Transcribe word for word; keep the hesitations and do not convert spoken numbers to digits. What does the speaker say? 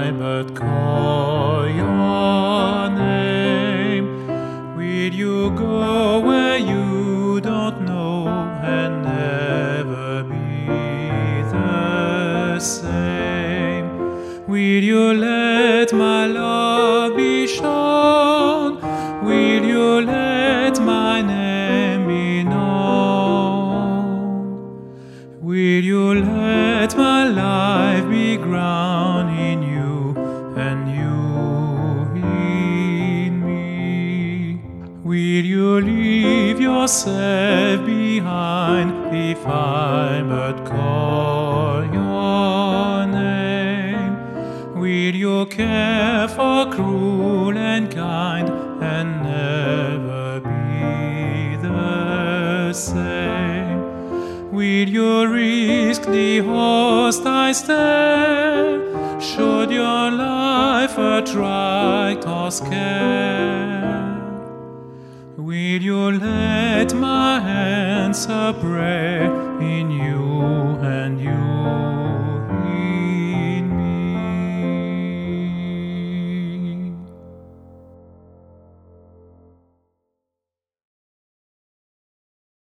I but call your name, will you go where you don't know and never be the same? Will you let my love be shown? Will you let my name be known? Will you let my life be ground in you and you in me? Will you leave yourself behind if I but call your name? Will you care for cruel and kind and never be the same? Will you risk the hostile stare should your life attract or scare? Will you let my hands a prayer in you and you